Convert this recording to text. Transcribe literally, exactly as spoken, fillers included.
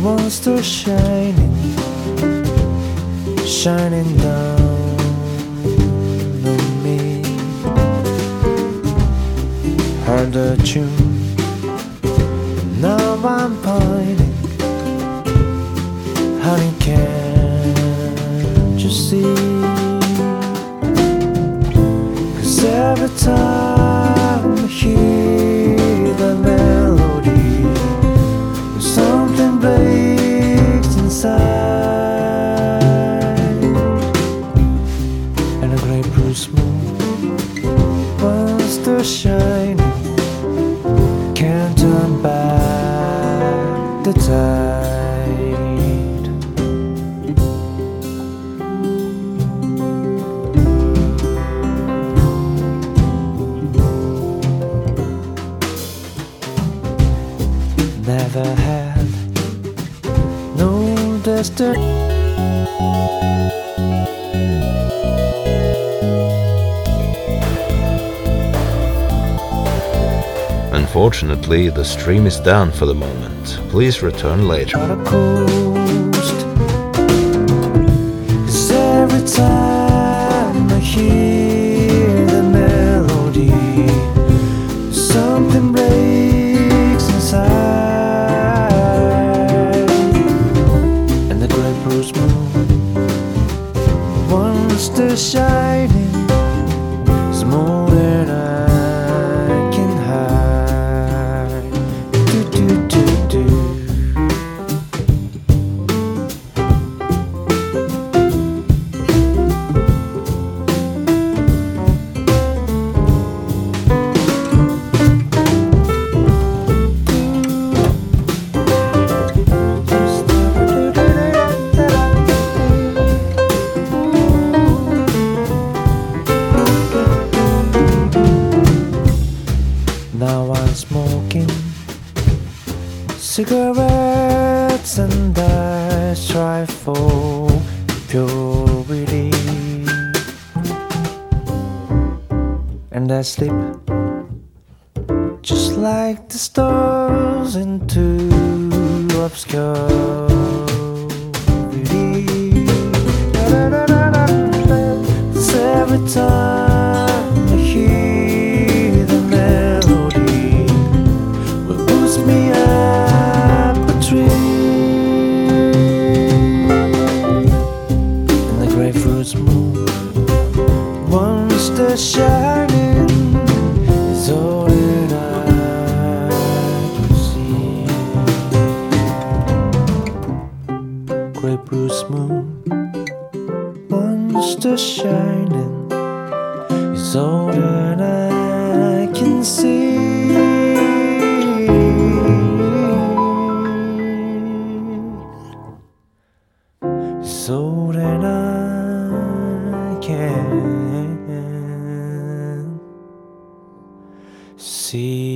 monster shining, shining down on me. Heard the tune, now I'm pining. Honey, can't you see? 'Cause every time I hear the melody, something breaks inside. And a great blue moon, once they're shining, can't turn back the tide. Never had no destiny. Unfortunately, the stream is down for the moment. Please return later. On a coast, 'cause every time I hear the melody, something breaks inside. And the great Bruce moon, once they're shining, is more than I can hide. Do do do do. Now I'm smoking cigarettes and I strive for purity. And I sleep just like the stars into obscurity. 'Cause every time I hear the melody, will boost me up a tree. And the grapefruit's moon, once they're shining, is all that I can see. Grapefruit's moon, once they're shining, is all that I can see. So that I can see.